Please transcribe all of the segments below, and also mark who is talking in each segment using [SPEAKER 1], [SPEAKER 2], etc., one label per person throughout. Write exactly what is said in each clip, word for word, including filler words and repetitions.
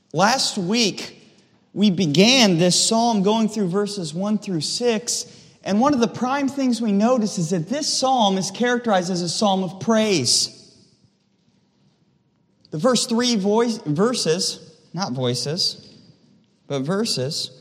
[SPEAKER 1] Last week, we began this psalm going through verses one through six, and one of the prime things we notice is that this psalm is characterized as a psalm of praise. The first three voice, verses, not voices, but verses,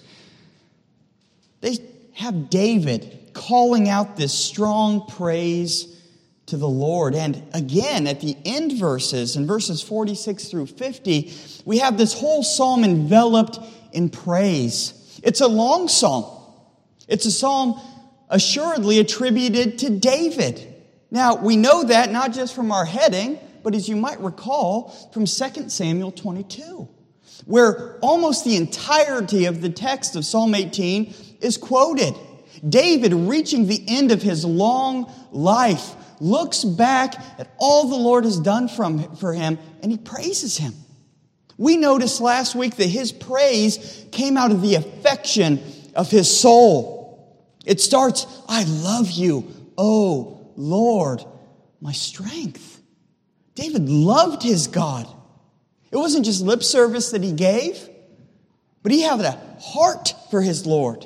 [SPEAKER 1] they have David calling out this strong praise to the Lord. And again, at the end verses, in verses forty-six through fifty, we have this whole psalm enveloped in praise. It's a long psalm. It's a psalm assuredly attributed to David. Now, we know that not just from our heading, but as you might recall, from Second Samuel twenty-two, where almost the entirety of the text of Psalm eighteen is quoted. David, reaching the end of his long life, looks back at all the Lord has done from, for him, and he praises him. We noticed last week that his praise came out of the affection of his soul. It starts, I love you, O Lord, my strength. David loved his God. It wasn't just lip service that he gave, but he had a heart for his Lord.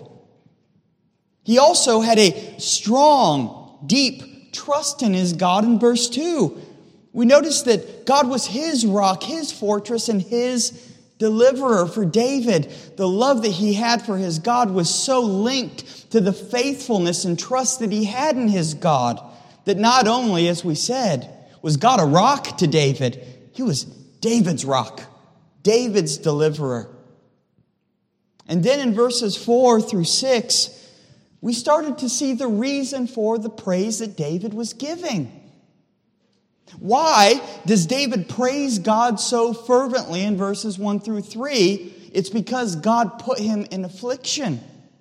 [SPEAKER 1] He also had a strong, deep trust in his God in verse two. We notice that God was his rock, his fortress, and his deliverer. For David, the love that he had for his God was so linked to the faithfulness and trust that he had in his God, that not only, as we said, was God a rock to David, he was David's rock, David's deliverer. And then in verses four through six, we started to see the reason for the praise that David was giving. Why does David praise God so fervently in verses one through three? It's because God put him in affliction.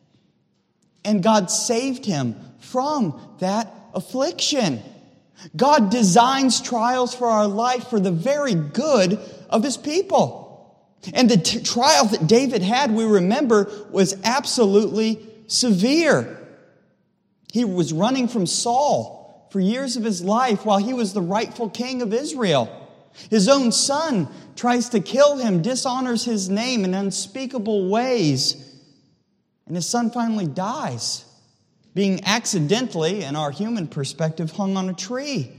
[SPEAKER 1] And God saved him from that affliction. God designs trials for our life for the very good of his people. And the t- trial that David had, we remember, was absolutely severe. He was running from Saul for years of his life while he was the rightful king of Israel. His own son tries to kill him, dishonors his name in unspeakable ways. And his son finally dies, being accidentally, in our human perspective, hung on a tree.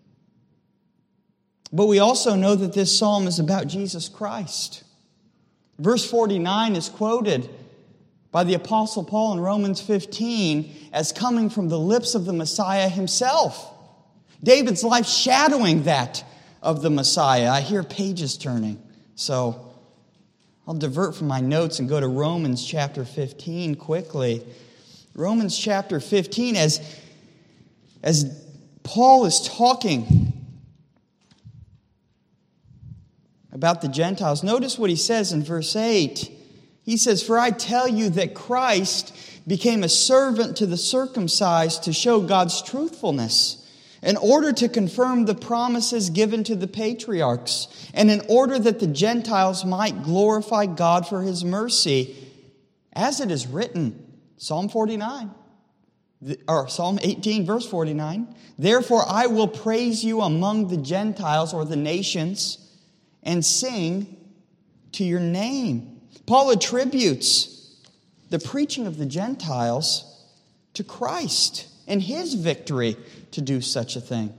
[SPEAKER 1] But we also know that this psalm is about Jesus Christ. Verse forty-nine is quoted by the Apostle Paul in Romans fifteen as coming from the lips of the Messiah himself. David's life shadowing that of the Messiah. I hear pages turning, so I'll divert from my notes and go to Romans chapter fifteen quickly. Romans chapter fifteen, as, as Paul is talking about the Gentiles, notice what he says in verse eight. He says, "For I tell you that Christ became a servant to the circumcised to show God's truthfulness, in order to confirm the promises given to the patriarchs, and in order that the Gentiles might glorify God for his mercy. As it is written," Psalm forty-nine, or Psalm eighteen, verse forty-nine, "Therefore I will praise you among the Gentiles," or the nations, "and sing to your name." Paul attributes the preaching of the Gentiles to Christ and his victory to do such a thing.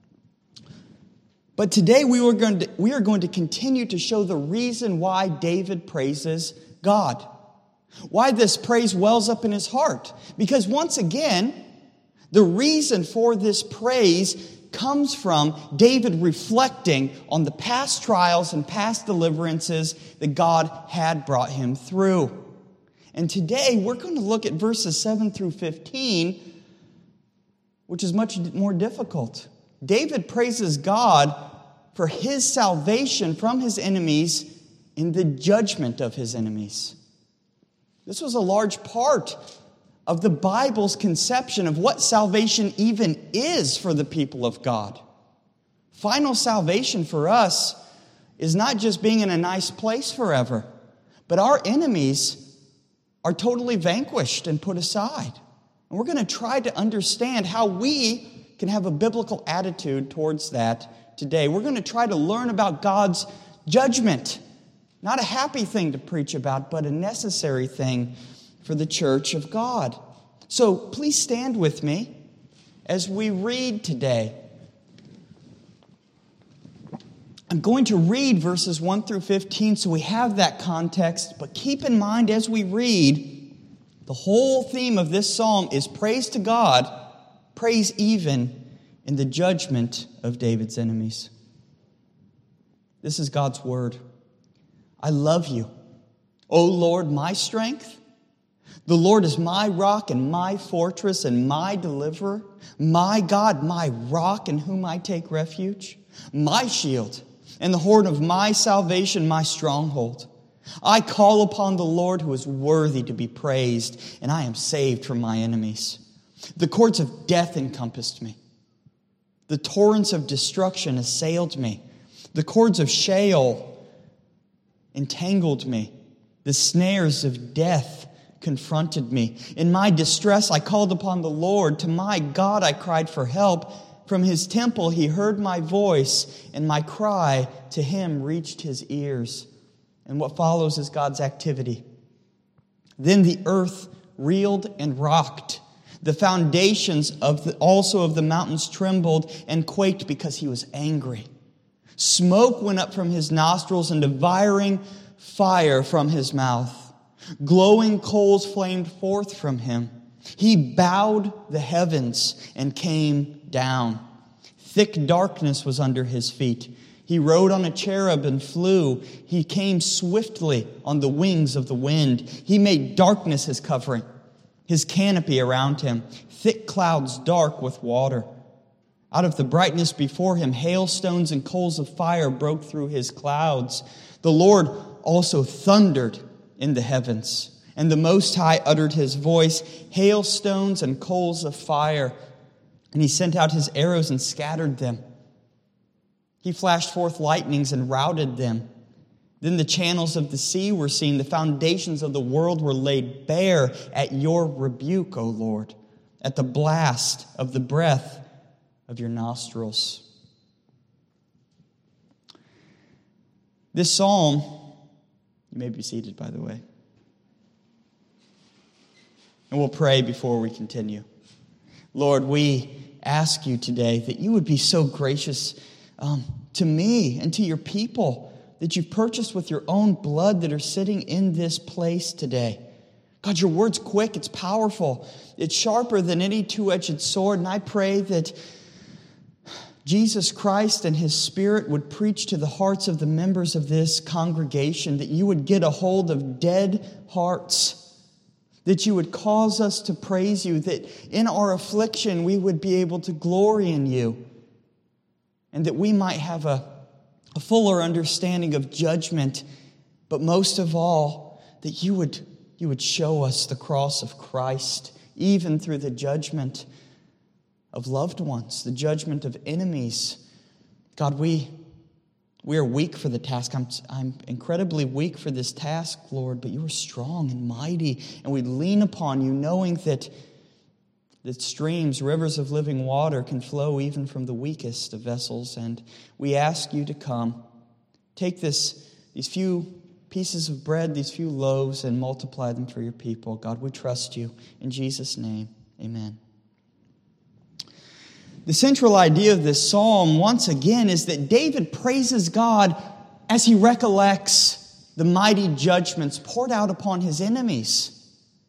[SPEAKER 1] But today we are going to, we are going to continue to show the reason why David praises God. Why this praise wells up in his heart. Because once again, the reason for this praise comes from David reflecting on the past trials and past deliverances that God had brought him through. And today we're going to look at verses seven through fifteen, which is much more difficult. David praises God for his salvation from his enemies in the judgment of his enemies. This was a large part of the Bible's conception of what salvation even is for the people of God. Final salvation for us is not just being in a nice place forever, but our enemies are totally vanquished and put aside. And we're going to try to understand how we can have a biblical attitude towards that today. We're going to try to learn about God's judgment Not a happy thing to preach about, but a necessary thing for the church of God. So please stand with me as we read today. I'm going to read verses one through fifteen so we have that context, but keep in mind as we read, the whole theme of this psalm is praise to God, praise even in the judgment of David's enemies. This is God's word. I love you, O Lord, my strength. The Lord is my rock and my fortress and my deliverer, my God, my rock in whom I take refuge, my shield and the horn of my salvation, my stronghold. I call upon the Lord who is worthy to be praised, and I am saved from my enemies. The cords of death encompassed me. The torrents of destruction assailed me. The cords of Sheol entangled me. The snares of death confronted me. In my distress, I called upon the Lord. To my God, I cried for help. From his temple, he heard my voice, and my cry to him reached his ears. And what follows is God's activity. Then the earth reeled and rocked. The foundations of the, also of the mountains trembled and quaked because he was angry. Smoke went up from his nostrils and devouring fire from his mouth. Glowing coals flamed forth from him. He bowed the heavens and came down. Thick darkness was under his feet. He rode on a cherub and flew. He came swiftly on the wings of the wind. He made darkness his covering, his canopy around him, thick clouds dark with water. Out of the brightness before him, hailstones and coals of fire broke through his clouds. The Lord also thundered in the heavens, and the Most High uttered his voice, hailstones and coals of fire. And he sent out his arrows and scattered them. He flashed forth lightnings and routed them. Then the channels of the sea were seen. The foundations of the world were laid bare at your rebuke, O Lord, at the blast of the breath of your nostrils. This psalm, you may be seated, by the way. And we'll pray before we continue. Lord, we ask you today that you would be so gracious um, to me and to your people that you've purchased with your own blood that are sitting in this place today. God, your word's quick, it's powerful, it's sharper than any two-edged sword, and I pray that Jesus Christ and his Spirit would preach to the hearts of the members of this congregation, that you would get a hold of dead hearts, that you would cause us to praise you, that in our affliction we would be able to glory in you, and that we might have a, a fuller understanding of judgment, but most of all, that you would, you would show us the cross of Christ, even through the judgment of loved ones, the judgment of enemies. God, we, we are weak for the task. I'm, I'm incredibly weak for this task, Lord, but you are strong and mighty, and we lean upon you, knowing that, that streams, rivers of living water can flow even from the weakest of vessels, and we ask you to come. Take this, these few pieces of bread, these few loaves, and multiply them for your people. God, we trust you. In Jesus' name, amen. The central idea of this psalm, once again, is that David praises God as he recollects the mighty judgments poured out upon his enemies.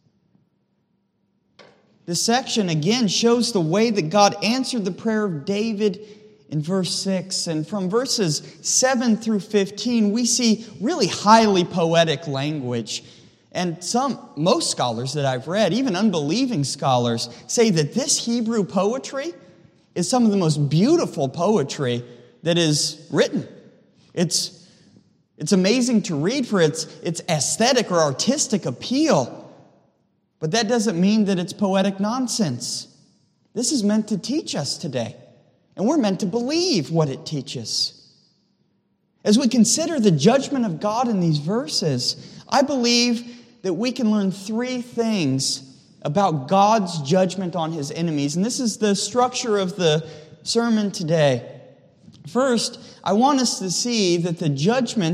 [SPEAKER 1] This section, again, shows the way that God answered the prayer of David in verse six. And from verses seven through fifteen, we see really highly poetic language. And some, most scholars that I've read, even unbelieving scholars, say that this Hebrew poetry is some of the most beautiful poetry that is written. It's, it's amazing to read for its, its aesthetic or artistic appeal. But that doesn't mean that it's poetic nonsense. This is meant to teach us today. And we're meant to believe what it teaches. As we consider the judgment of God in these verses, I believe that we can learn three things about God's judgment on his enemies. And this is the structure of the sermon today. First, I want us to see that the judgment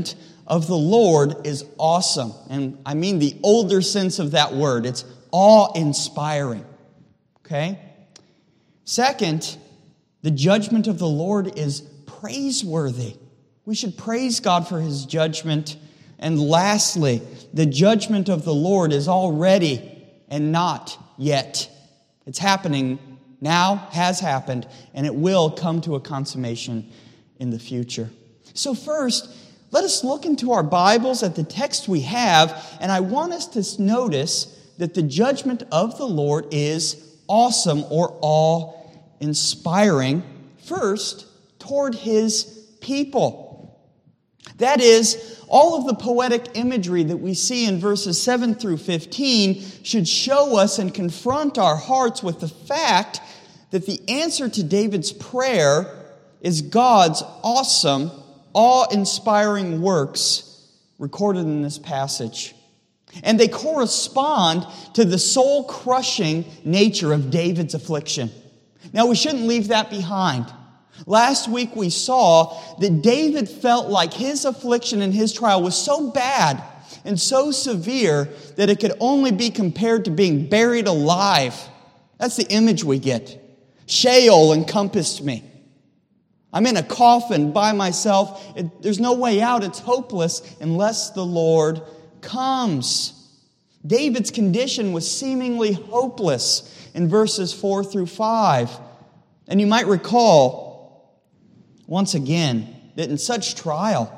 [SPEAKER 1] of the Lord is awesome. And I mean the older sense of that word. It's awe-inspiring. Okay? Second, the judgment of the Lord is praiseworthy. We should praise God for His judgment. And lastly, the judgment of the Lord is already and not yet. It's happening now, has happened, and it will come to a consummation in the future. So first, let us look into our Bibles at the text we have, and I want us to notice that the judgment of the Lord is awesome or awe-inspiring, first, toward His people. That is, all of the poetic imagery that we see in verses seven through fifteen should show us and confront our hearts with the fact that the answer to David's prayer is God's awesome, awe-inspiring works recorded in this passage. And they correspond to the soul-crushing nature of David's affliction. Now, we shouldn't leave that behind. Last week we saw that David felt like his affliction and his trial was so bad and so severe that it could only be compared to being buried alive. That's the image we get. Sheol encompassed me. I'm in a coffin by myself. It, there's no way out. It's hopeless unless the Lord comes. David's condition was seemingly hopeless in verses four through five. And you might recall, once again, that in such trial,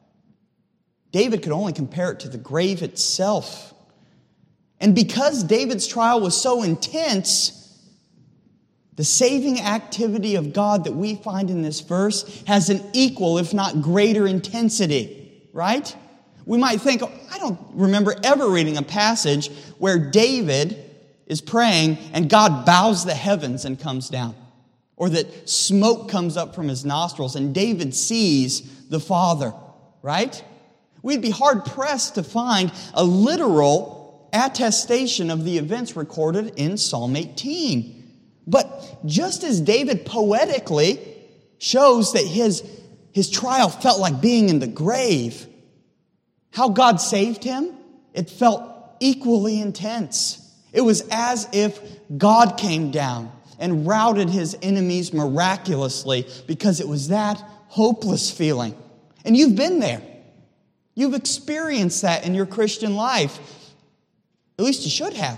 [SPEAKER 1] David could only compare it to the grave itself. And because David's trial was so intense, the saving activity of God that we find in this verse has an equal, if not greater, intensity, right? We might think, oh, I don't remember ever reading a passage where David is praying and God bows the heavens and comes down. Or that smoke comes up from his nostrils and David sees the Father, right? We'd be hard-pressed to find a literal attestation of the events recorded in Psalm eighteen. But just as David poetically shows that his, his trial felt like being in the grave, how God saved him, it felt equally intense. It was as if God came down and routed his enemies miraculously because it was that hopeless feeling. And you've been there. You've experienced that in your Christian life. At least you should have.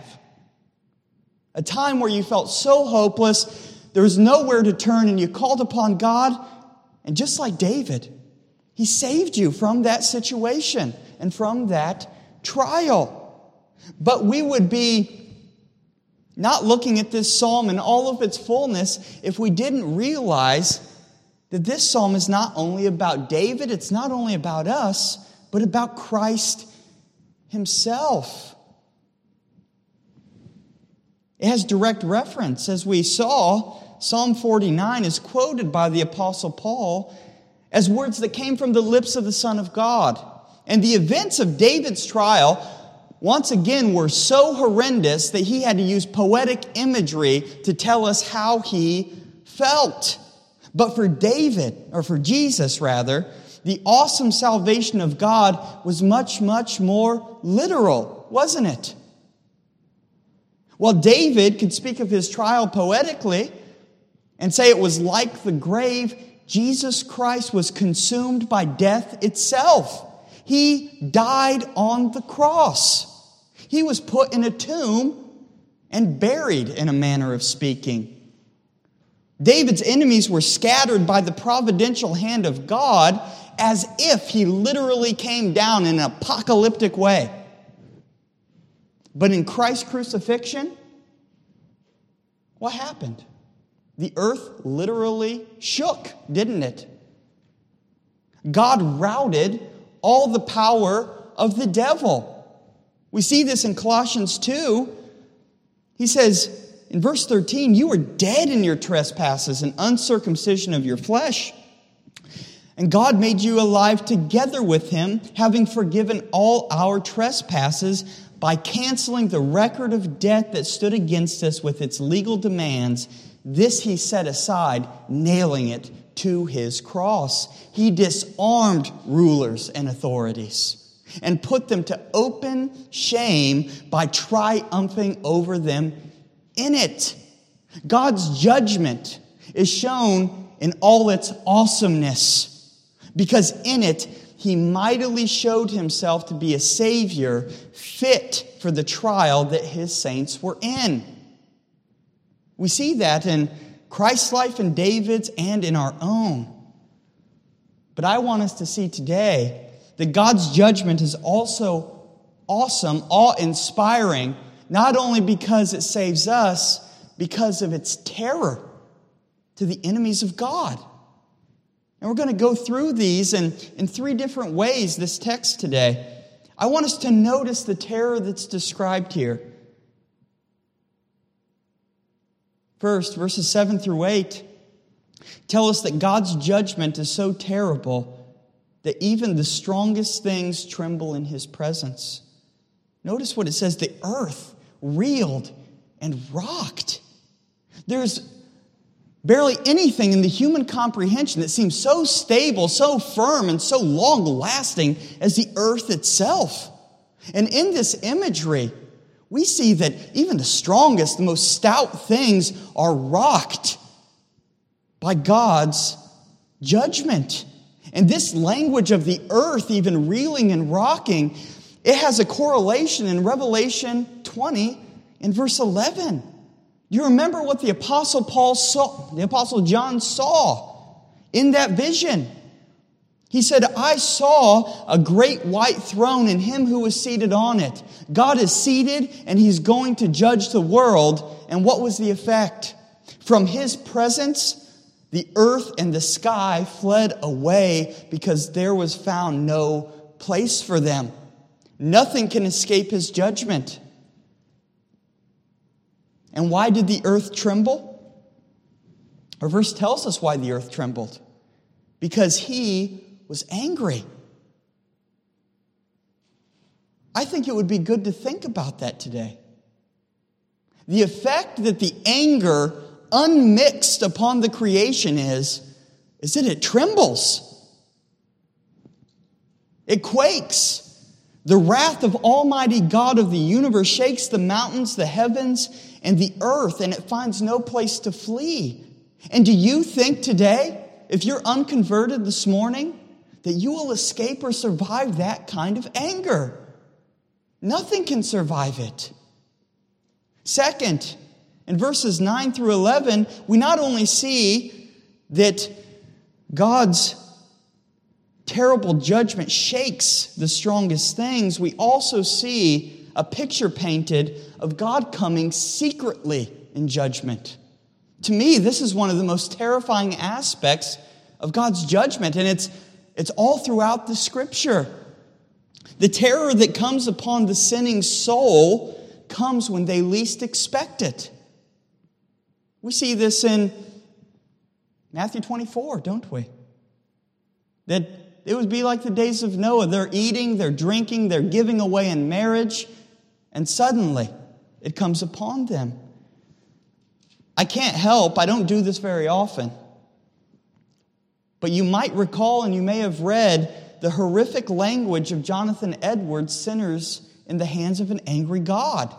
[SPEAKER 1] A time where you felt so hopeless, there was nowhere to turn, and you called upon God, and just like David, He saved you from that situation and from that trial. But we would be not looking at this psalm in all of its fullness if we didn't realize that this psalm is not only about David, it's not only about us, but about Christ Himself. It has direct reference. As we saw, Psalm forty-nine is quoted by the Apostle Paul as words that came from the lips of the Son of God. And the events of David's trial, once again, were so horrendous that he had to use poetic imagery to tell us how he felt. But for David, or for Jesus rather, the awesome salvation of God was much, much more literal, wasn't it? While David could speak of his trial poetically and say it was like the grave, Jesus Christ was consumed by death itself. He died on the cross. He was put in a tomb and buried, in a manner of speaking. David's enemies were scattered by the providential hand of God as if he literally came down in an apocalyptic way. But in Christ's crucifixion, what happened? The earth literally shook, didn't it? God routed all the power of the devil. We see this in Colossians two. He says in verse thirteen, "You were dead in your trespasses and uncircumcision of your flesh. And God made you alive together with Him, having forgiven all our trespasses by canceling the record of debt that stood against us with its legal demands. This He set aside, nailing it to his cross. He disarmed rulers and authorities and put them to open shame by triumphing over them in it. God's judgment is shown in all its awesomeness, because in it he mightily showed himself to be a Savior fit for the trial that his saints were in. We see that in Christ's life and David's and in our own. But I want us to see today that God's judgment is also awesome, awe-inspiring, not only because it saves us, because of its terror to the enemies of God. And we're going to go through these in, in three different ways, this text today. I want us to notice the terror that's described here. First, verses seven through eight tell us that God's judgment is so terrible that even the strongest things tremble in his presence. Notice what it says: the earth reeled and rocked. There's barely anything in the human comprehension that seems so stable, so firm, and so long-lasting as the earth itself. And in this imagery, we see that even the strongest, the most stout things are rocked by God's judgment. And this language of the earth even reeling and rocking, it has a correlation in Revelation twenty in verse eleven. You remember what the Apostle Paul saw, the Apostle John saw in that vision. He said, I saw a great white throne and him who was seated on it. God is seated and he's going to judge the world. And what was the effect? From his presence, the earth and the sky fled away because there was found no place for them. Nothing can escape his judgment. And why did the earth tremble? Our verse tells us why the earth trembled. Because he was angry. I think it would be good to think about that today. The effect that the anger unmixed upon the creation is, is that it trembles. It quakes. The wrath of Almighty God of the universe shakes the mountains, the heavens, and the earth, and it finds no place to flee. And do you think today, if you're unconverted this morning, that you will escape or survive that kind of anger? Nothing can survive it. Second, in verses nine through eleven, we not only see that God's terrible judgment shakes the strongest things, we also see a picture painted of God coming secretly in judgment. To me, this is one of the most terrifying aspects of God's judgment, and it's, it's all throughout the Scripture. The terror that comes upon the sinning soul comes when they least expect it. We see this in Matthew twenty-four, don't we? That it would be like the days of Noah. They're eating, they're drinking, they're giving away in marriage, and suddenly it comes upon them. I can't help, I don't do this very often, but you might recall and you may have read the horrific language of Jonathan Edwards' Sinners in the Hands of an Angry God.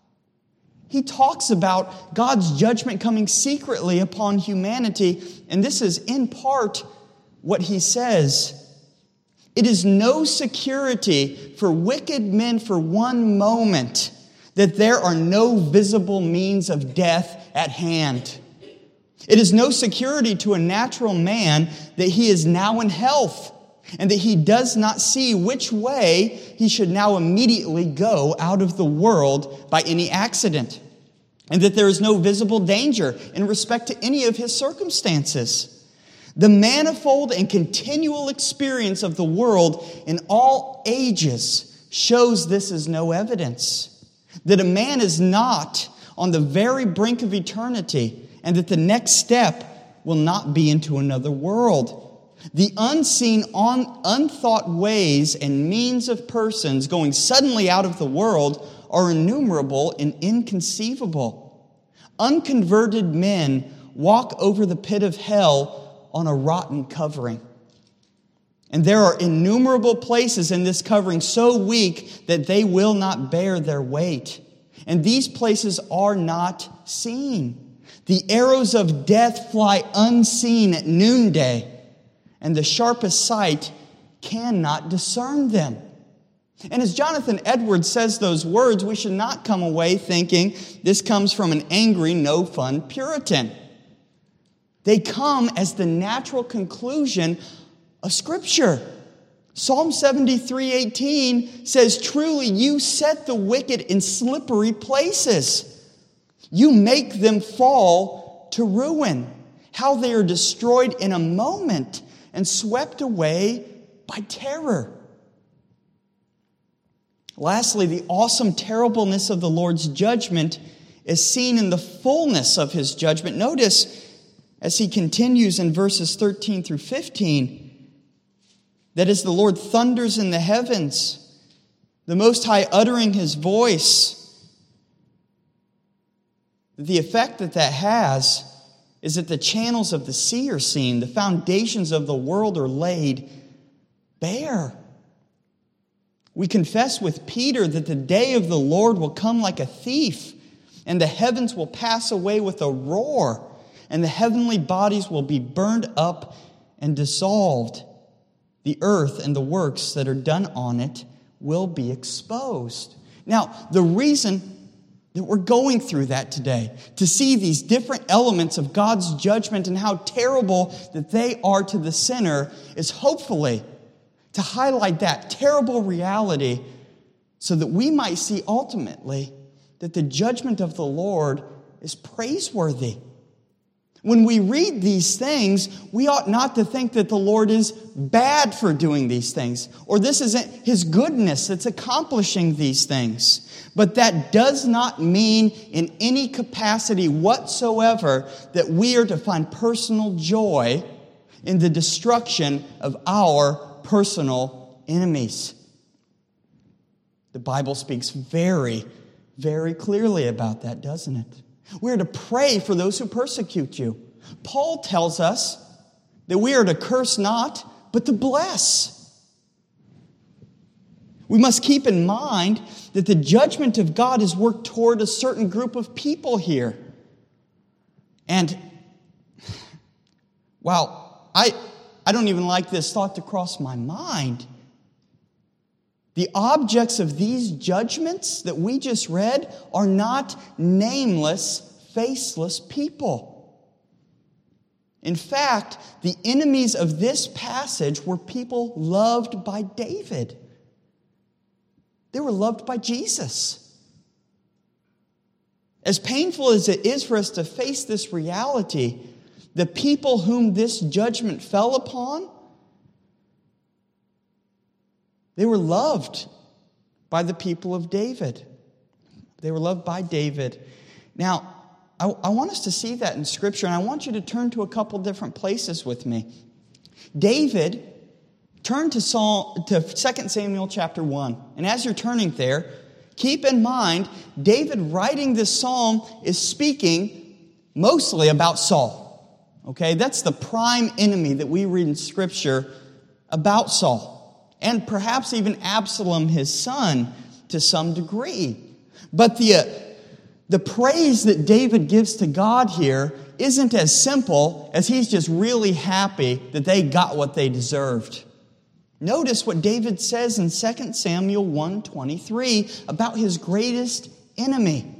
[SPEAKER 1] He talks about God's judgment coming secretly upon humanity, and this is in part what he says. It is no security for wicked men for one moment that there are no visible means of death at hand. It is no security to a natural man that he is now in health, and that he does not see which way he should now immediately go out of the world by any accident, and that there is no visible danger in respect to any of his circumstances. The manifold and continual experience of the world in all ages shows this as no evidence, that a man is not on the very brink of eternity, and that the next step will not be into another world. The unseen, un- unthought ways and means of persons going suddenly out of the world are innumerable and inconceivable. Unconverted men walk over the pit of hell on a rotten covering. And there are innumerable places in this covering so weak that they will not bear their weight. And these places are not seen. The arrows of death fly unseen at noonday, and the sharpest sight cannot discern them. And as Jonathan Edwards says those words, we should not come away thinking this comes from an angry, no-fun Puritan. They come as the natural conclusion of Scripture. Psalm seventy-three eighteen says, "Truly you set the wicked in slippery places. You make them fall to ruin. How they are destroyed in a moment and swept away by terror." Lastly, the awesome terribleness of the Lord's judgment is seen in the fullness of His judgment. Notice, as He continues in verses thirteen through fifteen, that as the Lord thunders in the heavens, the Most High uttering His voice, the effect that that has is that the channels of the sea are seen, the foundations of the world are laid bare. We confess with Peter that the day of the Lord will come like a thief, and the heavens will pass away with a roar, and the heavenly bodies will be burned up and dissolved. The earth and the works that are done on it will be exposed. Now, the reason that we're going through that today, to see these different elements of God's judgment and how terrible that they are to the sinner, is hopefully to highlight that terrible reality so that we might see ultimately that the judgment of the Lord is praiseworthy. When we read these things, we ought not to think that the Lord is bad for doing these things, or this isn't His goodness that's accomplishing these things. But that does not mean in any capacity whatsoever that we are to find personal joy in the destruction of our personal enemies. The Bible speaks very, very clearly about that, doesn't it? We are to pray for those who persecute you. Paul tells us that we are to curse not, but to bless. We must keep in mind that the judgment of God is worked toward a certain group of people here. And while I, I don't even like this thought to cross my mind, the objects of these judgments that we just read are not nameless, faceless people. In fact, the enemies of this passage were people loved by David. They were loved by Jesus. As painful as it is for us to face this reality, the people whom this judgment fell upon, they were loved by the people of David. They were loved by David. Now, I, I want us to see that in Scripture, and I want you to turn to a couple different places with me. David, turn to, Psalm, to Second Samuel chapter one. And as you're turning there, keep in mind, David writing this psalm is speaking mostly about Saul. Okay, that's the prime enemy that we read in Scripture about Saul. And perhaps even Absalom, his son, to some degree. But the, uh, the praise that David gives to God here isn't as simple as he's just really happy that they got what they deserved. Notice what David says in Second Samuel one twenty-three about his greatest enemy.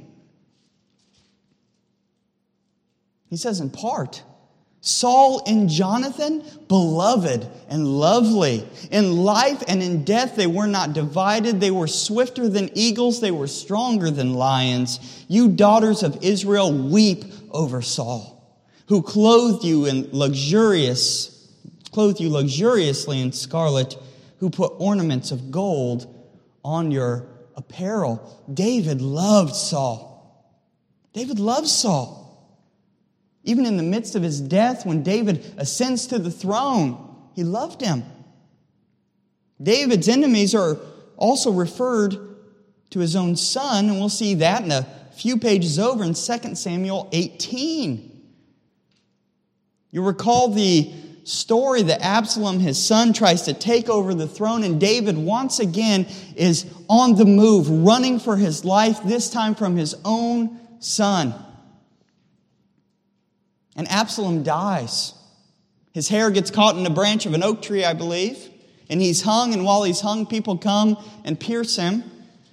[SPEAKER 1] He says in part, Saul and Jonathan, beloved and lovely. In life and in death they were not divided. They were swifter than eagles. They were stronger than lions. You daughters of Israel, weep over Saul, who clothed you in luxurious, clothed you luxuriously in scarlet, who put ornaments of gold on your apparel. David loved Saul. David loved Saul. Even in the midst of his death, when David ascends to the throne, he loved him. David's enemies are also referred to his own son, and we'll see that in a few pages over in Second Samuel eighteen. You recall the story that Absalom, his son, tries to take over the throne, and David once again is on the move, running for his life, this time from his own son. And Absalom dies. His hair gets caught in a branch of an oak tree, I believe, and he's hung, and while he's hung, people come and pierce him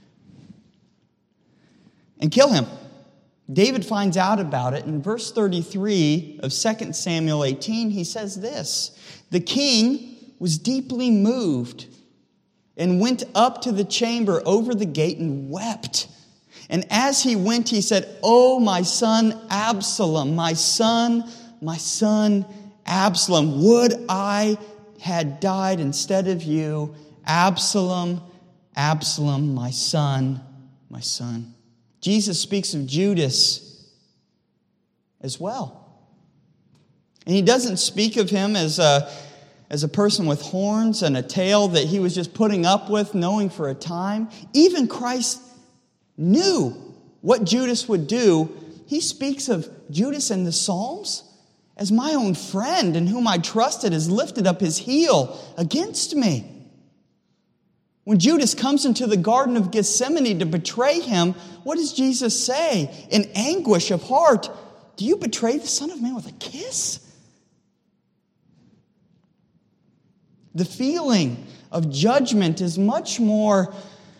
[SPEAKER 1] and kill him. David finds out about it. In verse thirty-three of Second Samuel eighteen, he says this: "The king was deeply moved and went up to the chamber over the gate and wept. And as he went, he said, 'Oh, my son Absalom, my son, my son Absalom, would I had died instead of you. Absalom, Absalom, my son, my son.'" Jesus speaks of Judas as well. And he doesn't speak of him as a, as a person with horns and a tail that he was just putting up with, knowing for a time. Even Christ knew what Judas would do. He speaks of Judas in the Psalms as my own friend in whom I trusted has lifted up his heel against me. When Judas comes into the Garden of Gethsemane to betray him, what does Jesus say? In anguish of heart, "Do you betray the Son of Man with a kiss?" The feeling of judgment is much more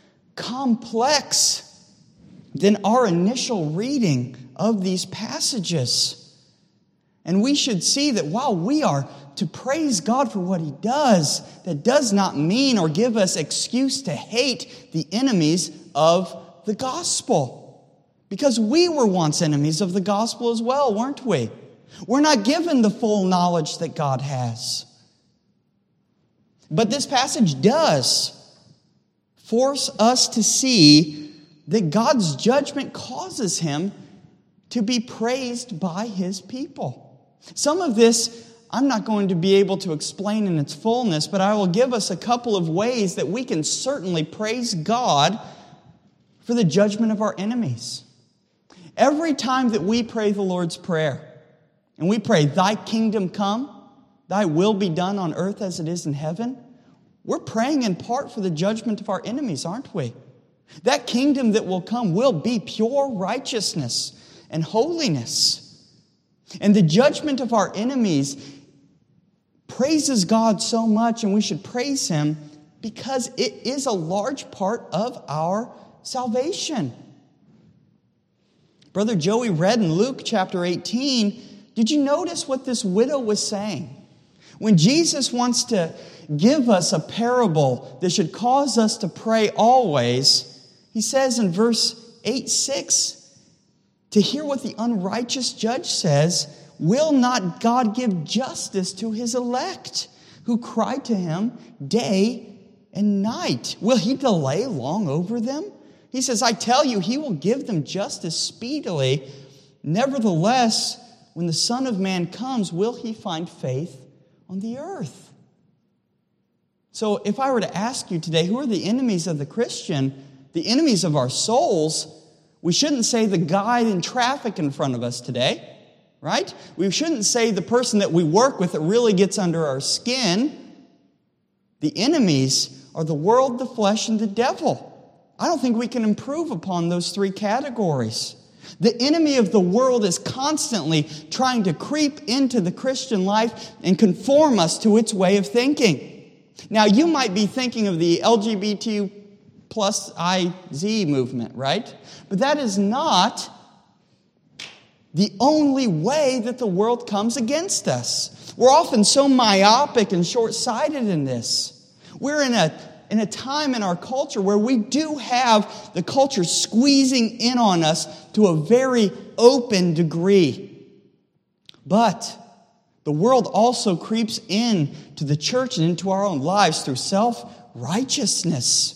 [SPEAKER 1] complex than our initial reading of these passages. And we should see that while we are to praise God for what He does, that does not mean or give us excuse to hate the enemies of the gospel. Because we were once enemies of the gospel as well, weren't we? We're not given the full knowledge that God has. But this passage does force us to see that God's judgment causes Him to be praised by His people. Some of this I'm not going to be able to explain in its fullness, but I will give us a couple of ways that we can certainly praise God for the judgment of our enemies. Every time that we pray the Lord's Prayer, and we pray, "Thy kingdom come, Thy will be done on earth as it is in heaven," we're praying in part for the judgment of our enemies, aren't we? That kingdom that will come will be pure righteousness and holiness. And the judgment of our enemies praises God so much, and we should praise Him because it is a large part of our salvation. Brother Joey read in Luke chapter eighteen, did you notice what this widow was saying? When Jesus wants to give us a parable that should cause us to pray always, He says in verse eight six, to hear what the unrighteous judge says, "Will not God give justice to His elect, who cry to Him day and night? Will He delay long over them?" He says, "I tell you, He will give them justice speedily. Nevertheless, when the Son of Man comes, will He find faith on the earth?" So if I were to ask you today, who are the enemies of the Christian, the enemies of our souls, we shouldn't say the guy in traffic in front of us today, right? We shouldn't say the person that we work with that really gets under our skin. The enemies are the world, the flesh, and the devil. I don't think we can improve upon those three categories. The enemy of the world is constantly trying to creep into the Christian life and conform us to its way of thinking. Now, you might be thinking of the L G B T plus I Z movement, right? But that is not the only way that the world comes against us. We're often so myopic and short-sighted in this. We're in a, in a time in our culture where we do have the culture squeezing in on us to a very open degree. But the world also creeps in to the church and into our own lives through self-righteousness.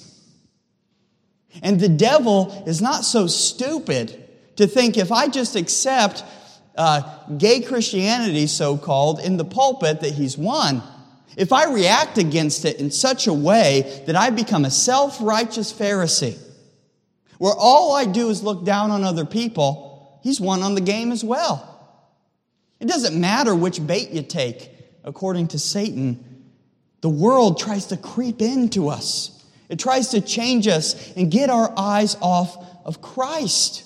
[SPEAKER 1] And the devil is not so stupid to think if I just accept uh, gay Christianity, so-called, in the pulpit, that he's won. If I react against it in such a way that I become a self-righteous Pharisee, where all I do is look down on other people, he's won on the game as well. It doesn't matter which bait you take, according to Satan. The world tries to creep into us. It tries to change us and get our eyes off of Christ.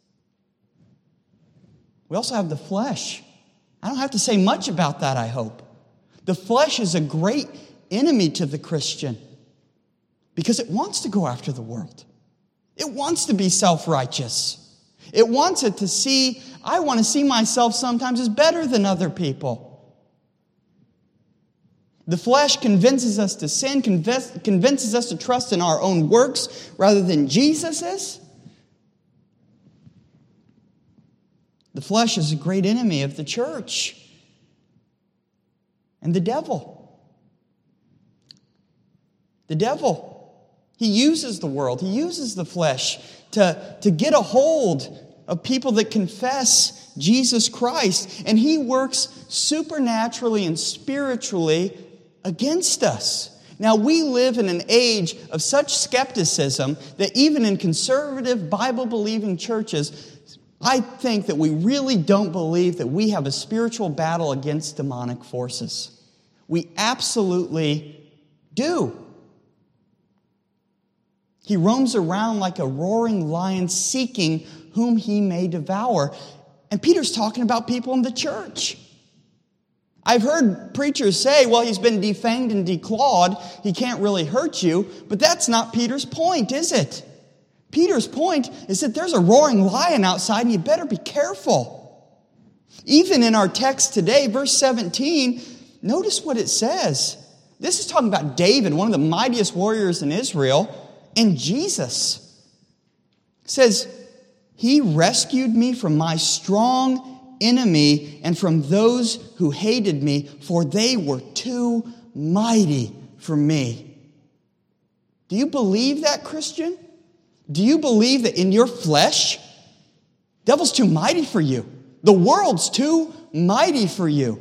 [SPEAKER 1] We also have the flesh. I don't have to say much about that, I hope. The flesh is a great enemy to the Christian because it wants to go after the world. It wants to be self-righteous. It wants it to see, I want to see myself sometimes as better than other people. The flesh convinces us to sin, convince, convinces us to trust in our own works rather than Jesus's. The flesh is a great enemy of the church and the devil. The devil, he uses the world, he uses the flesh to, to get a hold of people that confess Jesus Christ. And he works supernaturally and spiritually against us. Now, we live in an age of such skepticism that even in conservative, Bible-believing churches, I think that we really don't believe that we have a spiritual battle against demonic forces. We absolutely do. He roams around like a roaring lion seeking whom he may devour. And Peter's talking about people in the church. I've heard preachers say, well, he's been defanged and declawed. He can't really hurt you. But that's not Peter's point, is it? Peter's point is that there's a roaring lion outside and you better be careful. Even in our text today, verse seventeen, notice what it says. This is talking about David, one of the mightiest warriors in Israel, and Jesus. It says, he rescued me from my strong enemy and from those who hated me, for they were too mighty for me. Do you believe that, Christian? Do you believe that in your flesh, the devil's too mighty for you? The world's too mighty for you.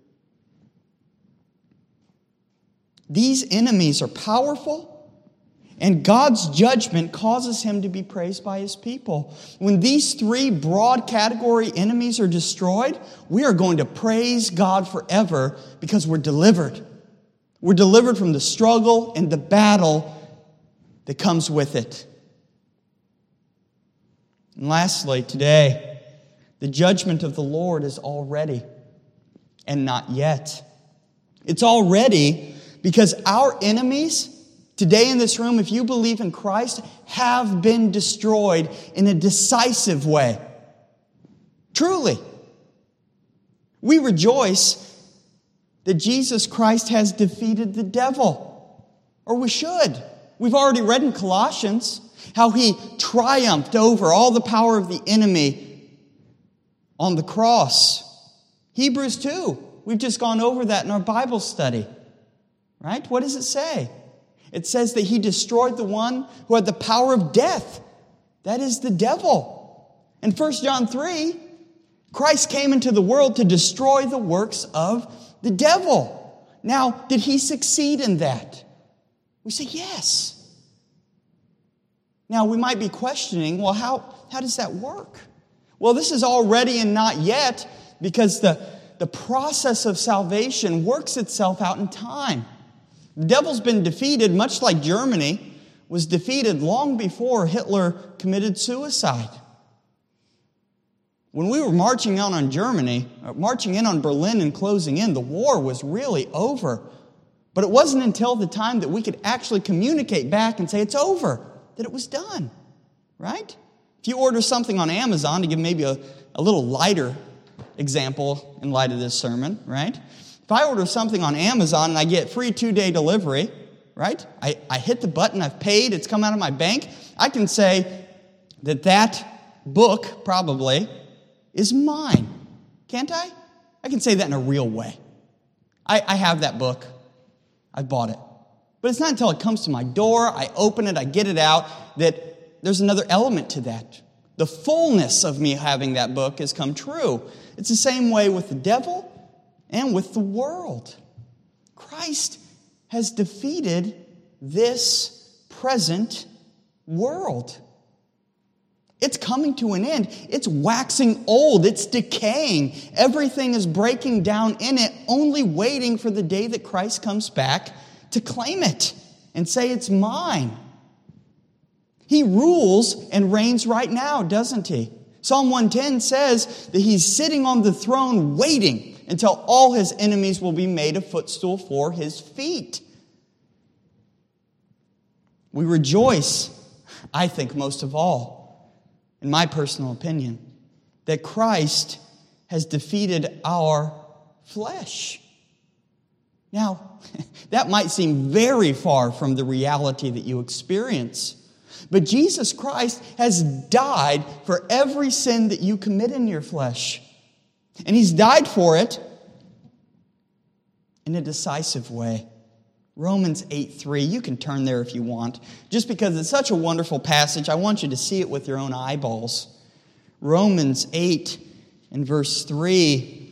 [SPEAKER 1] These enemies are powerful, and God's judgment causes him to be praised by his people. When these three broad category enemies are destroyed, we are going to praise God forever because we're delivered. We're delivered from the struggle and the battle that comes with it. And lastly, today, the judgment of the Lord is already and not yet. It's already because our enemies today in this room, if you believe in Christ, have been destroyed in a decisive way. Truly. We rejoice that Jesus Christ has defeated the devil. Or we should. We've already read in Colossians how he triumphed over all the power of the enemy on the cross. Hebrews two. We've just gone over that in our Bible study. Right? What does it say? It says that he destroyed the one who had the power of death. That is the devil. In First John three, Christ came into the world to destroy the works of the devil. Now, did he succeed in that? We say yes. Now, we might be questioning, well, how, how does that work? Well, this is already and not yet because the, the process of salvation works itself out in time. The devil's been defeated, much like Germany was defeated long before Hitler committed suicide. When we were marching out on Germany, marching in on Berlin and closing in, the war was really over. But it wasn't until the time that we could actually communicate back and say it's over that it was done, right? If you order something on Amazon, to give maybe a, a little lighter example in light of this sermon, right? If I order something on Amazon and I get free two-day delivery, right? I, I hit the button, I've paid, it's come out of my bank. I can say that that book probably is mine. Can't I? I can say that in a real way. I, I have that book. I bought it. But it's not until it comes to my door, I open it, I get it out, that there's another element to that. The fullness of me having that book has come true. It's the same way with the devil and with the world. Christ has defeated this present world. It's coming to an end. It's waxing old. It's decaying. Everything is breaking down in it, only waiting for the day that Christ comes back to claim it and say, it's mine. He rules and reigns right now, doesn't he? Psalm one ten says that he's sitting on the throne waiting until all his enemies will be made a footstool for his feet. We rejoice, I think most of all, in my personal opinion, that Christ has defeated our flesh. Now, that might seem very far from the reality that you experience, but Jesus Christ has died for every sin that you commit in your flesh. And he's died for it in a decisive way. Romans eight three, you can turn there if you want. Just because it's such a wonderful passage, I want you to see it with your own eyeballs. Romans eight and verse three.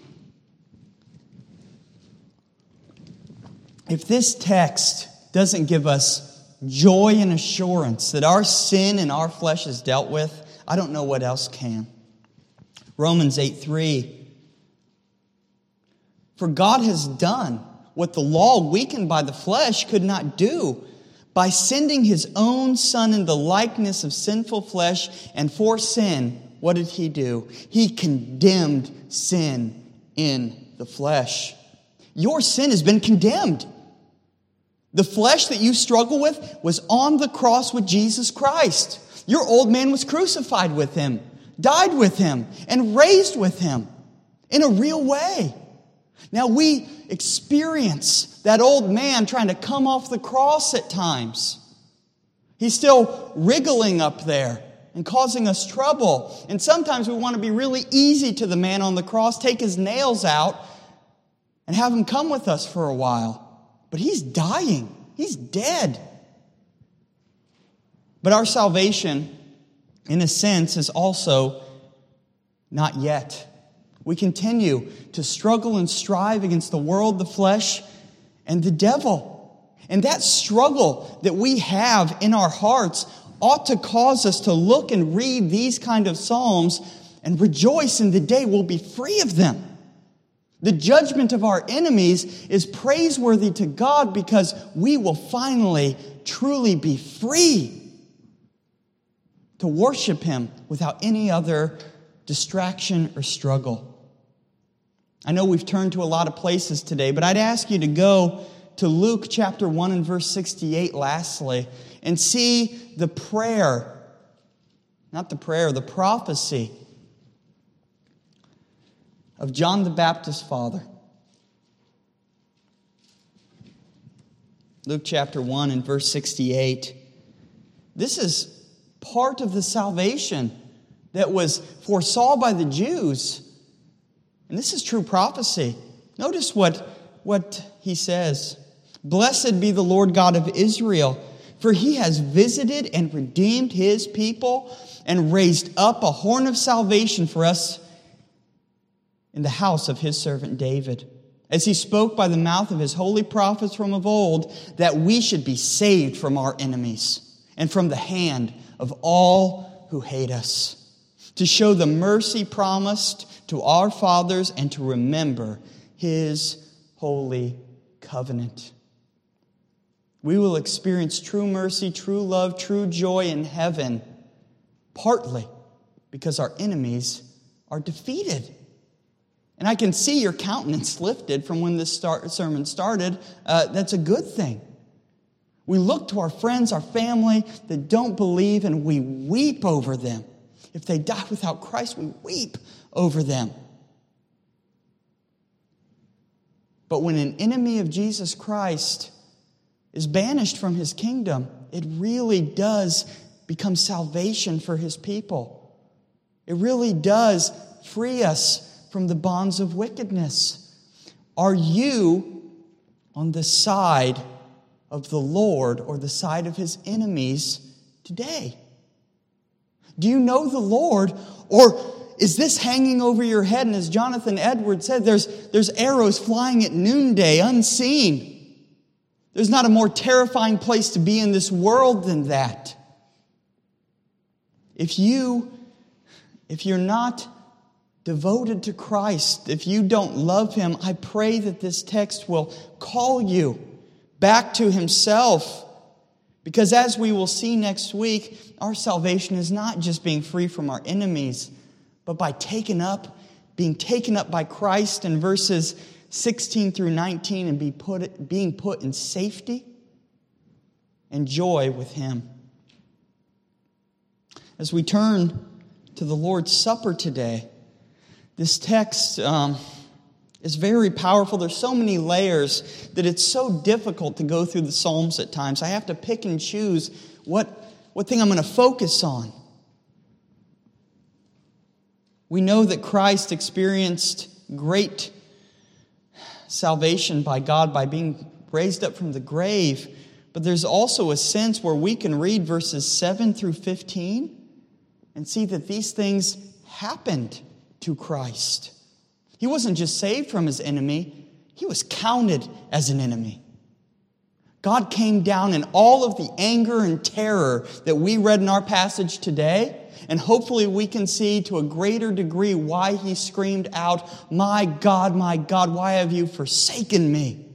[SPEAKER 1] If this text doesn't give us joy and assurance that our sin and our flesh is dealt with, I don't know what else can. Romans eight three. For God has done what the law weakened by the flesh could not do, by sending his own Son in the likeness of sinful flesh, and for sin, what did he do? He condemned sin in the flesh. Your sin has been condemned. The flesh that you struggle with was on the cross with Jesus Christ. Your old man was crucified with him, died with him, and raised with him in a real way. Now we experience that old man trying to come off the cross at times. He's still wriggling up there and causing us trouble. And sometimes we want to be really easy to the man on the cross, take his nails out, and have him come with us for a while. But he's dying. He's dead. But our salvation, in a sense, is also not yet. We continue to struggle and strive against the world, the flesh, and the devil. And that struggle that we have in our hearts ought to cause us to look and read these kind of psalms and rejoice in the day we'll be free of them. The judgment of our enemies is praiseworthy to God because we will finally truly be free to worship him without any other distraction or struggle. I know we've turned to a lot of places today, but I'd ask you to go to Luke chapter one and verse sixty-eight lastly and see the prayer, not the prayer, the prophecy of John the Baptist's father. Luke chapter one and verse sixty-eight. This is part of the salvation that was foresaw by the Jews. And this is true prophecy. Notice what, what he says. Blessed be the Lord God of Israel, for he has visited and redeemed his people and raised up a horn of salvation for us in the house of his servant David, as he spoke by the mouth of his holy prophets from of old, that we should be saved from our enemies and from the hand of all who hate us, to show the mercy promised to our fathers and to remember his holy covenant. We will experience true mercy, true love, true joy in heaven, partly because our enemies are defeated. And I can see your countenance lifted from when this start, sermon started. Uh, that's a good thing. We look to our friends, our family that don't believe, and we weep over them. If they die without Christ, we weep over them. But when an enemy of Jesus Christ is banished from his kingdom, it really does become salvation for his people. It really does free us from the bonds of wickedness. Are you on the side of the Lord or the side of his enemies today? Do you know the Lord, or is this hanging over your head? And as Jonathan Edwards said, there's, there's arrows flying at noonday unseen. There's not a more terrifying place to be in this world than that. If you if you're not devoted to Christ, if you don't love Him, I pray that this text will call you back to Himself. Because as we will see next week, our salvation is not just being free from our enemies, but by taken up, being taken up by Christ in verses sixteen through nineteen and be put, being put in safety and joy with Him. As we turn to the Lord's Supper today, this text um, is very powerful. There's so many layers that it's so difficult to go through the Psalms at times. I have to pick and choose what, what thing I'm going to focus on. We know that Christ experienced great salvation by God by being raised up from the grave. But there's also a sense where we can read verses seven through fifteen and see that these things happened to Christ. He wasn't just saved from His enemy, He was counted as an enemy. God came down in all of the anger and terror that we read in our passage today, and hopefully we can see to a greater degree why He screamed out, "My God, my God, why have you forsaken me?"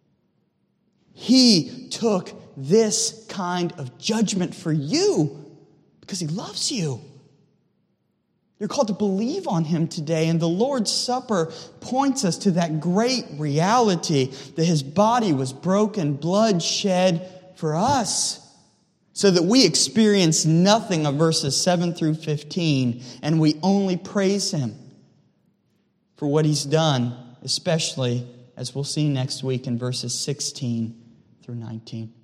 [SPEAKER 1] He took this kind of judgment for you because He loves you. You're called to believe on Him today, and the Lord's Supper points us to that great reality that His body was broken, blood shed for us, so that we experience nothing of verses seven through fifteen, and we only praise Him for what He's done, especially as we'll see next week in verses sixteen through nineteen.